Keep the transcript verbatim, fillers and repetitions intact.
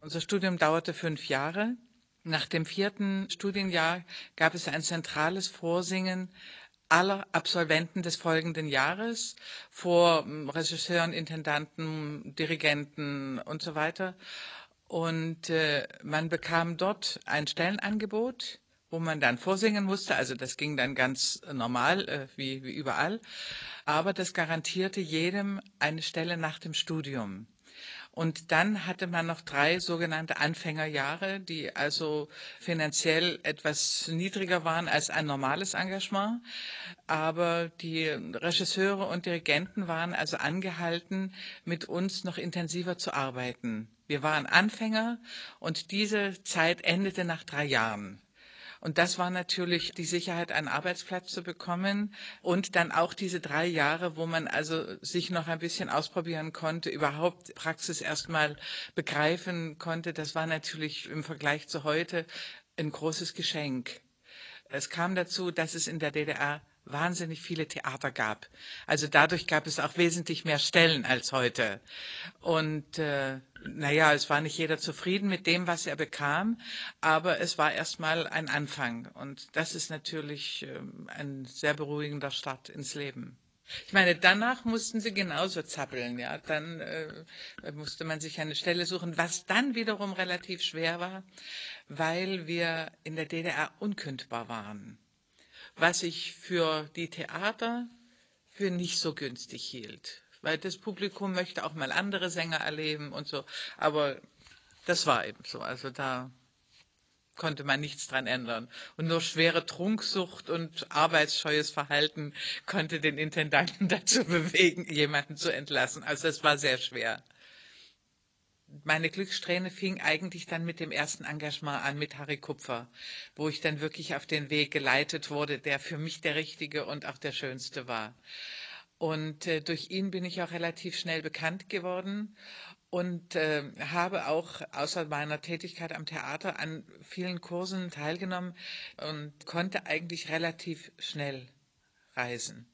Unser Studium dauerte fünf Jahre. Nach dem vierten Studienjahr gab es ein zentrales Vorsingen aller Absolventen des folgenden Jahres vor hm, Regisseuren, Intendanten, Dirigenten und so weiter. Und äh, man bekam dort ein Stellenangebot, wo man dann vorsingen musste. Also das ging dann ganz normal, äh, wie, wie überall. Aber das garantierte jedem eine Stelle nach dem Studium. Und dann hatte man noch drei sogenannte Anfängerjahre, die also finanziell etwas niedriger waren als ein normales Engagement. Aber die Regisseure und Dirigenten waren also angehalten, mit uns noch intensiver zu arbeiten. Wir waren Anfänger und diese Zeit endete nach drei Jahren. Und das war natürlich die Sicherheit, einen Arbeitsplatz zu bekommen und dann auch diese drei Jahre, wo man also sich noch ein bisschen ausprobieren konnte, überhaupt Praxis erstmal begreifen konnte. Das war natürlich im Vergleich zu heute ein großes Geschenk. Es kam dazu, dass es in der D D R wahnsinnig viele Theater gab. Also dadurch gab es auch wesentlich mehr Stellen als heute. Und äh, naja, es war nicht jeder zufrieden mit dem, was er bekam, aber es war erstmal ein Anfang. Und das ist natürlich äh, ein sehr beruhigender Start ins Leben. Ich meine, danach mussten sie genauso zappeln, ja. Dann äh, musste man sich eine Stelle suchen, was dann wiederum relativ schwer war, weil wir in der D D R unkündbar waren, was ich für die Theater für nicht so günstig hielt, weil das Publikum möchte auch mal andere Sänger erleben und so, aber das war eben so, also da konnte man nichts dran ändern. Und nur schwere Trunksucht und arbeitsscheues Verhalten konnte den Intendanten dazu bewegen, jemanden zu entlassen. Also es war sehr schwer. Meine Glückssträhne fing eigentlich dann mit dem ersten Engagement an, mit Harry Kupfer, wo ich dann wirklich auf den Weg geleitet wurde, der für mich der richtige und auch der schönste war. Und äh, durch ihn bin ich auch relativ schnell bekannt geworden und äh, habe auch außer meiner Tätigkeit am Theater an vielen Kursen teilgenommen und konnte eigentlich relativ schnell reisen.